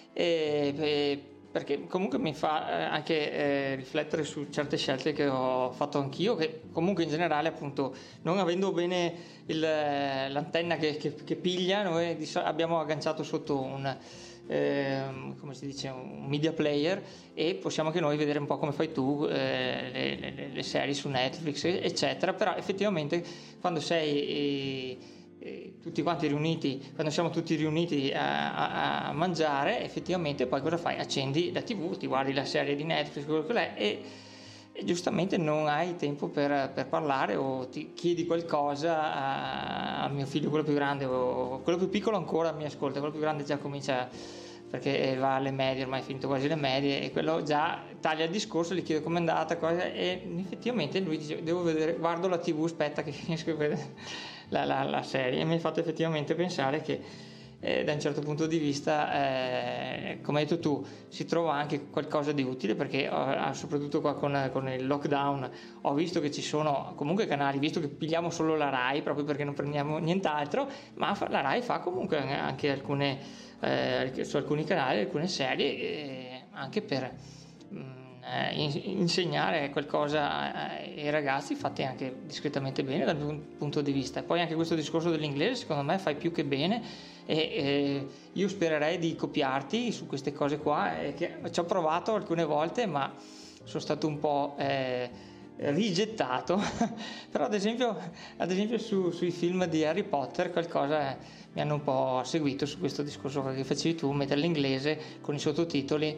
e, e, perché comunque mi fa anche eh, riflettere su certe scelte che ho fatto anch'io, che comunque in generale appunto non avendo bene il, l'antenna che, che, che piglia, noi abbiamo agganciato sotto un eh, come si dice, un media player, e possiamo anche noi vedere un po' come fai tu eh, le, le, le serie su Netflix eccetera. Però effettivamente quando sei eh, eh, tutti quanti riuniti, quando siamo tutti riuniti a, a, a mangiare, effettivamente poi cosa fai? Accendi la tivù, ti guardi la serie di Netflix, quello che è, e e giustamente non hai tempo per, per parlare, o ti chiedi qualcosa a, a mio figlio, quello più grande, o quello più piccolo ancora mi ascolta, quello più grande già comincia, perché va alle medie, ormai è finito quasi le medie, e quello già taglia il discorso, gli chiede com'è andata, cosa, e effettivamente lui dice devo vedere, guardo la tivù, aspetta che finisco di vedere la, la, la serie, e mi ha fatto effettivamente pensare che Eh, da un certo punto di vista, eh, come hai detto tu, si trova anche qualcosa di utile, perché eh, soprattutto qua con, con il lockdown ho visto che ci sono comunque canali, visto che pigliamo solo la Rai proprio perché non prendiamo nient'altro, ma la Rai fa comunque anche alcune eh, su alcuni canali alcune serie eh, anche per mh, insegnare qualcosa ai ragazzi, fatte anche discretamente bene dal mio punto di vista. E poi anche questo discorso dell'inglese secondo me fai più che bene, e eh, io spererei di copiarti su queste cose qua, eh, che ci ho provato alcune volte ma sono stato un po' eh, rigettato però ad esempio, ad esempio su, sui film di Harry Potter qualcosa eh, mi hanno un po' seguito su questo discorso che facevi tu, mettere l'inglese con i sottotitoli,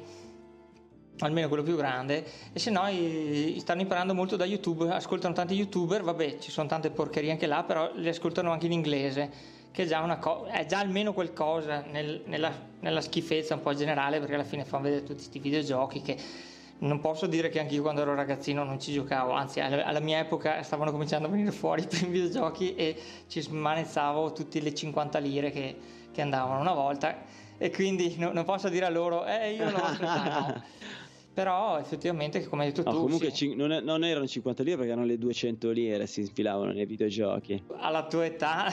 almeno quello più grande, e se no i, stanno imparando molto da YouTube, ascoltano tanti YouTuber, vabbè ci sono tante porcherie anche là, però li ascoltano anche in inglese, che è già, una co- è già almeno qualcosa nel, nella, nella schifezza un po' generale, perché alla fine fanno vedere tutti questi videogiochi che non posso dire che anche io quando ero ragazzino non ci giocavo, anzi alla, alla mia epoca stavano cominciando a venire fuori i primi videogiochi e ci smanezzavo tutte le cinquanta lire che, che andavano una volta, e quindi no, non posso dire a loro eh io l'ho aspettato, no. Però effettivamente come hai detto no, tu comunque sì. cin- non, è, non erano cinquanta lire, perché erano le duecento lire si infilavano nei videogiochi alla tua età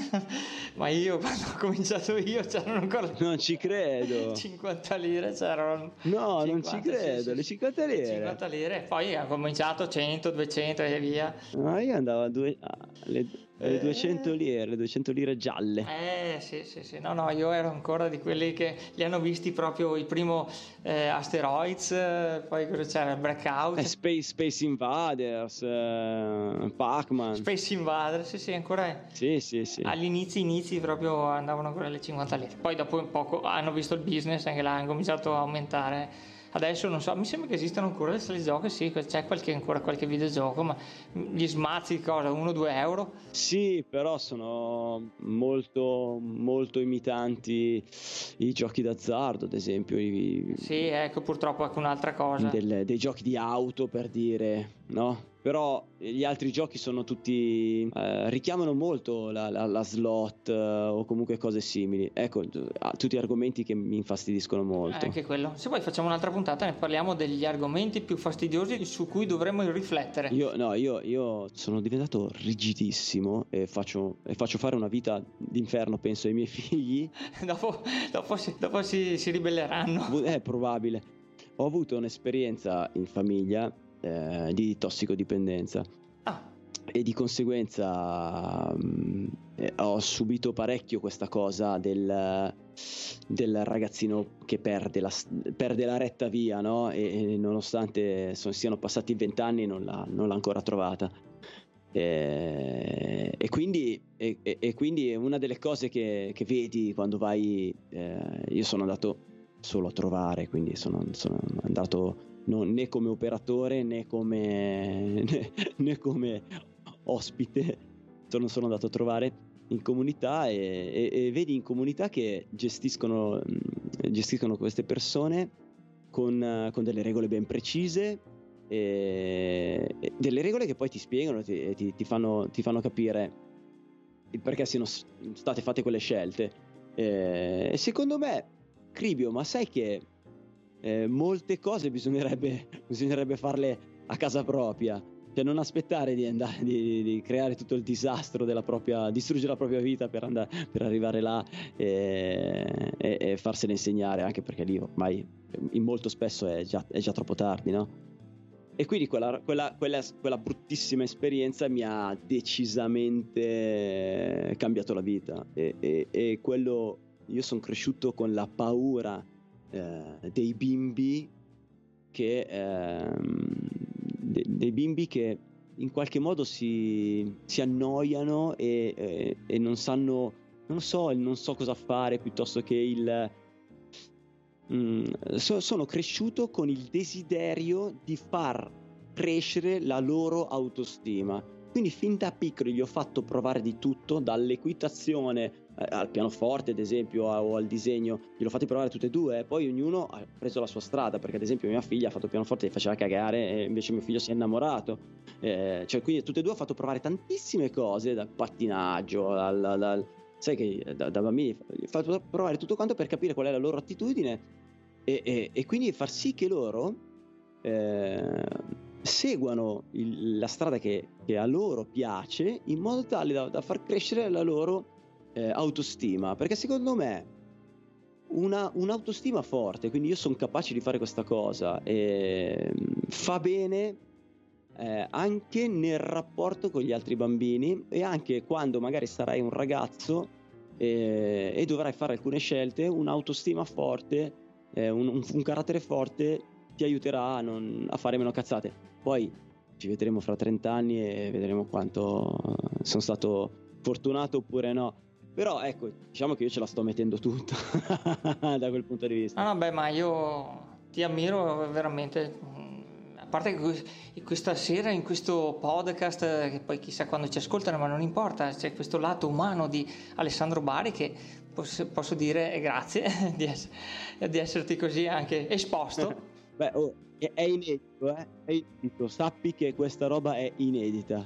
ma io quando ho cominciato io c'erano ancora non ci credo cinquanta lire c'erano no cinquanta, non ci credo sì, sì, le cinquanta lire cinquanta lire, poi ha cominciato cento, duecento e via. no, io andavo a due ah, le, le eh... duecento lire le duecento lire gialle, eh sì sì sì no no io ero ancora di quelli che li hanno visti proprio il primo eh, Asteroids, eh, poi cosa c'era, Breakout, eh, Space, Space Invaders, eh, Pac-Man, Space Invaders, sì sì ancora sì sì sì agli inizi inizi proprio andavano ancora le cinquanta lire, poi dopo un poco hanno visto il business, anche là hanno cominciato a aumentare. Adesso non so, mi sembra che esistano ancora le sale giochi, sì, c'è qualche, ancora qualche videogioco, ma gli smazzi di cosa, uno due euro? Sì, però sono molto molto imitanti i giochi d'azzardo, ad esempio i... Sì, ecco, purtroppo è un'altra cosa, del, dei giochi di auto, per dire, no? Però gli altri giochi sono tutti eh, richiamano molto la, la, la slot eh, o comunque cose simili. Ecco, tutti argomenti che mi infastidiscono molto. Eh, anche quello. Se poi facciamo un'altra puntata ne parliamo degli argomenti più fastidiosi su cui dovremmo riflettere. Io no, io, io sono diventato rigidissimo e faccio, e faccio fare una vita d'inferno, penso, ai miei figli. dopo dopo, si, dopo si, si ribelleranno. È probabile. Ho avuto un'esperienza in famiglia eh, di tossicodipendenza. Ah. E di conseguenza mh, eh, ho subito parecchio questa cosa del, del ragazzino che perde la, perde la retta via, no? E, e nonostante sono, siano passati vent'anni non l'ha, non l'ha ancora trovata. E, e, quindi, e, e quindi è una delle cose che, che vedi quando vai. Eh, io sono andato solo a trovare, quindi sono, sono andato non, né come operatore né come, né, né come ospite, sono, sono andato a trovare in comunità e, e, e vedi in comunità che gestiscono, gestiscono queste persone con, con delle regole ben precise e, e delle regole che poi ti spiegano, ti, ti, ti, fanno, ti fanno capire il perché siano state fatte quelle scelte. E, e secondo me, Cribio, ma sai che eh, molte cose bisognerebbe, bisognerebbe farle a casa propria, cioè non aspettare di, andare, di, di creare tutto il disastro della propria, distruggere la propria vita per, andare, per arrivare là e, e, e farsene insegnare, anche perché lì ormai in molto spesso è già, è già troppo tardi, no? E quindi quella, quella, quella, quella bruttissima esperienza mi ha decisamente cambiato la vita e, e, e quello, io sono cresciuto con la paura eh, dei bimbi che ehm, de, dei bimbi che in qualche modo si, si annoiano e, e, e non sanno, non so, non so cosa fare, piuttosto che il Mm, so, sono cresciuto con il desiderio di far crescere la loro autostima, quindi fin da piccoli gli ho fatto provare di tutto, dall'equitazione eh, al pianoforte ad esempio a, o al disegno, gliel'ho fatti provare tutte e due, poi ognuno ha preso la sua strada, perché ad esempio mia figlia ha fatto pianoforte e faceva cagare e invece mio figlio si è innamorato, eh, cioè quindi tutte e due ho fatto provare tantissime cose, dal pattinaggio al, al, al sai che da, da bambini fate provare tutto quanto per capire qual è la loro attitudine e, e, e quindi far sì che loro eh, seguano il, la strada che, che a loro piace, in modo tale da, da far crescere la loro eh, autostima, perché secondo me una, un'autostima forte, quindi io sono capace di fare questa cosa e fa bene Eh, anche nel rapporto con gli altri bambini e anche quando magari sarai un ragazzo eh, e dovrai fare alcune scelte, un'autostima forte, eh, un, un, un carattere forte ti aiuterà a, non, a fare meno cazzate. Poi ci vedremo fra trenta anni e vedremo quanto sono stato fortunato oppure no, però ecco, diciamo che io ce la sto mettendo tutta da quel punto di vista. Ah no, beh, ma io ti ammiro veramente. A parte che questa sera in questo podcast, che poi chissà quando ci ascoltano, ma non importa, c'è questo lato umano di Alessandro Bari che posso, posso dire grazie di, ess- di esserti così anche esposto. Beh, oh, è, è inedito, eh? È inedito, sappi che questa roba è inedita.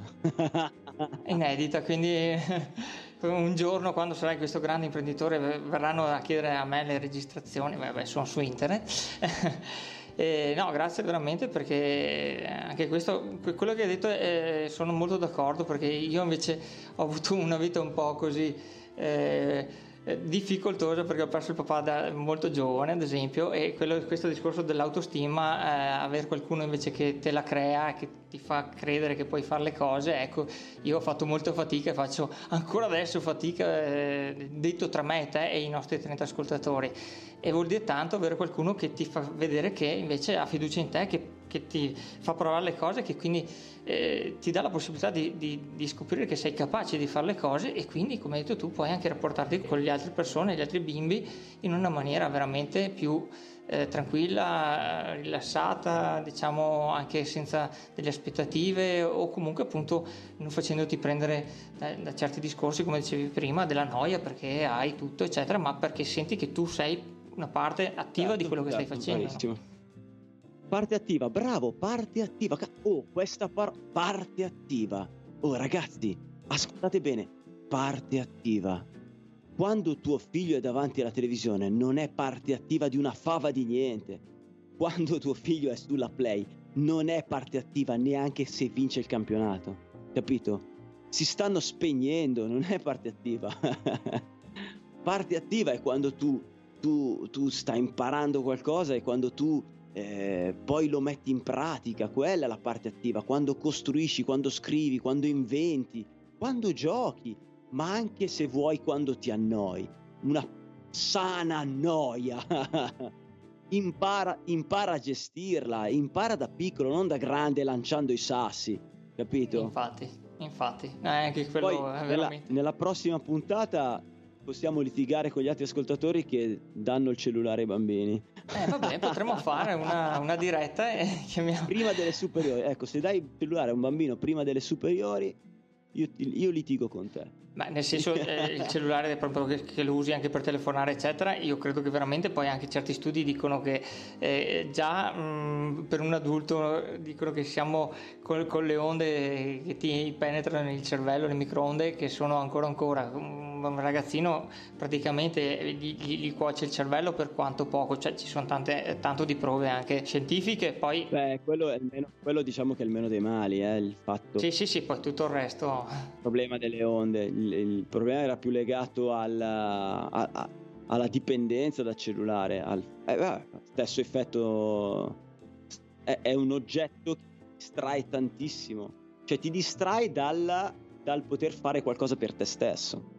È inedita, quindi un giorno quando sarai questo grande imprenditore verranno a chiedere a me le registrazioni, beh, sono su internet. Eh, no, grazie veramente, perché anche questo, quello che hai detto, eh, sono molto d'accordo, perché io invece ho avuto una vita un po' così eh, difficoltosa, perché ho perso il papà da molto giovane ad esempio, e quello, questo discorso dell'autostima, eh, avere qualcuno invece che te la crea, che ti fa credere che puoi fare le cose, ecco, io ho fatto molta fatica e faccio ancora adesso fatica, eh, detto tra me e te e i nostri trenta ascoltatori, e vuol dire tanto avere qualcuno che ti fa vedere che invece ha fiducia in te, che, che ti fa provare le cose, che quindi eh, ti dà la possibilità di, di, di scoprire che sei capace di fare le cose, e quindi, come hai detto tu, puoi anche rapportarti con le altre persone, gli altri bimbi, in una maniera veramente più eh, tranquilla, rilassata, diciamo, anche senza delle aspettative, o comunque appunto non facendoti prendere da, da certi discorsi, come dicevi prima, della noia perché hai tutto eccetera, ma perché senti che tu sei una parte attiva, certo, di quello che certo, stai facendo, no? Parte attiva, bravo, parte attiva. Oh, questa par- parte attiva. Oh, ragazzi, ascoltate bene, parte attiva. Quando tuo figlio è davanti alla televisione non è parte attiva di una fava di niente. Quando tuo figlio è sulla Play non è parte attiva neanche se vince il campionato, capito? Si stanno spegnendo, non è parte attiva. Parte attiva è quando tu, tu, tu stai imparando qualcosa e quando tu eh, poi lo metti in pratica. Quella è la parte attiva, quando costruisci, quando scrivi, quando inventi, quando giochi, ma anche se vuoi quando ti annoi, una sana noia. impara, impara a gestirla, impara da piccolo, non da grande lanciando i sassi, capito? Infatti, infatti, eh, anche quello Poi è nella, veramente... nella prossima puntata possiamo litigare con gli altri ascoltatori che danno il cellulare ai bambini. Eh vabbè, potremmo fare una, una diretta e chiamiamo... Prima delle superiori, ecco, se dai il cellulare a un bambino prima delle superiori, io, ti- io litigo con te. Ma nel senso, eh, il cellulare è proprio che, che lo usi anche per telefonare eccetera, io credo che veramente poi anche certi studi dicono che eh, già mh, per un adulto dicono che siamo col, con le onde che ti penetrano nel cervello, le microonde, che sono ancora ancora un ragazzino praticamente gli, gli, gli cuoce il cervello per quanto poco, cioè ci sono tante, tanto di prove anche scientifiche. Poi Beh, quello è il meno, quello diciamo che è il meno dei mali, eh, il fatto, sì sì sì, poi tutto il resto... il problema delle onde, il, il problema era più legato alla, a- a- alla dipendenza dal cellulare, al eh, beh, stesso effetto, è, è un oggetto che ti distrae tantissimo, cioè ti distrae dal, dal poter fare qualcosa per te stesso.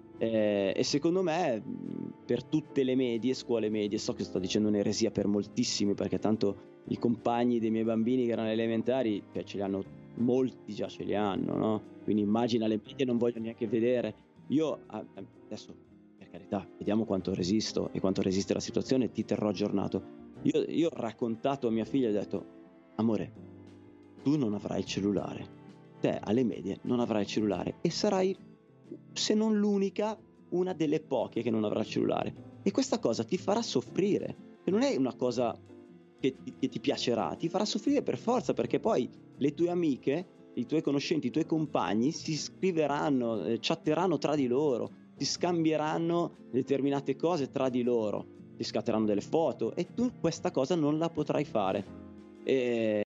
Eh, e secondo me mh, per tutte le medie, scuole medie, so che sto dicendo un'eresia per moltissimi, perché tanto i compagni dei miei bambini che erano elementari, cioè, ce li hanno molti, già ce li hanno, no? Quindi immagina, le medie non voglio neanche vedere. Io a- adesso, per carità, vediamo quanto resisto e quanto resiste la situazione, ti terrò aggiornato. Io, io ho raccontato a mia figlia, ho detto: amore, tu non avrai il cellulare, te alle medie non avrai il cellulare e sarai, se non l'unica, una delle poche che non avrà il cellulare, e questa cosa ti farà soffrire, e non è una cosa che ti, che ti piacerà, ti farà soffrire per forza, perché poi le tue amiche, i tuoi conoscenti, i tuoi compagni si scriveranno, eh, chatteranno tra di loro, ti scambieranno determinate cose tra di loro, ti scatteranno delle foto e tu questa cosa non la potrai fare. E